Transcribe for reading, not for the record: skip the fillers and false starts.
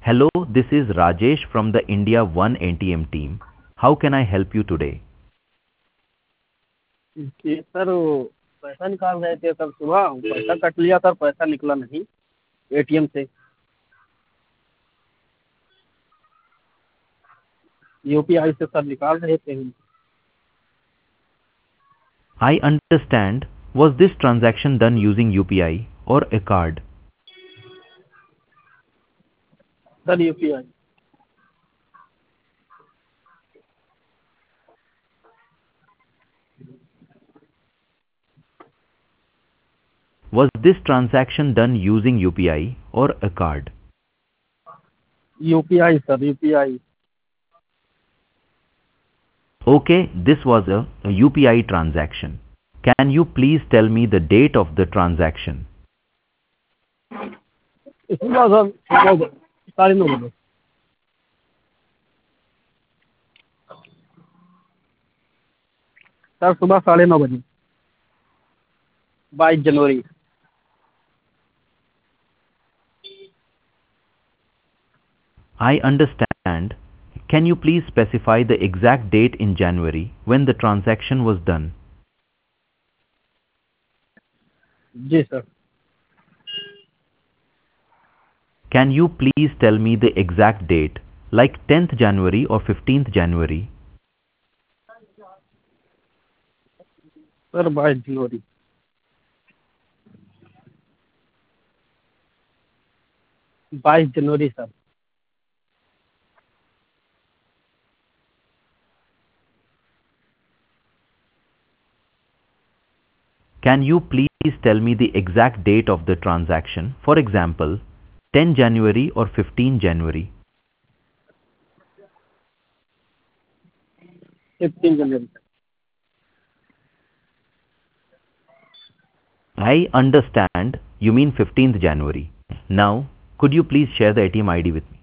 Hello, this is Rajesh from the India One ATM team. How can I help you today? जी sir, वो पैसा निकाल रहे थे कल सुबह, पैसा कट लिया सर, पैसा निकला नहीं एटीएम से। यूपीआई से सर निकाल रहे थे हम। I understand. Was this transaction done using UPI or a card? Sir UPI. Was this transaction done using UPI or a card? UPI sir, UPI. Okay, this was a UPI transaction. Can you please tell me the date of the transaction? सुबह sir 9:30 sir, सुबह 9:30 22 जनवरी। I understand. Can you please specify the exact date in January when the transaction was done? जी sir. Can you please tell me the exact date, like 10th January or 15th January? Sir 22 जनवरी। 22 जनवरी sir. Can you please tell me the exact date of the transaction? For example, 10 January or 15 January? 15 जनवरी। I understand. You mean 15th January. Now, could you please share the ATM ID with me?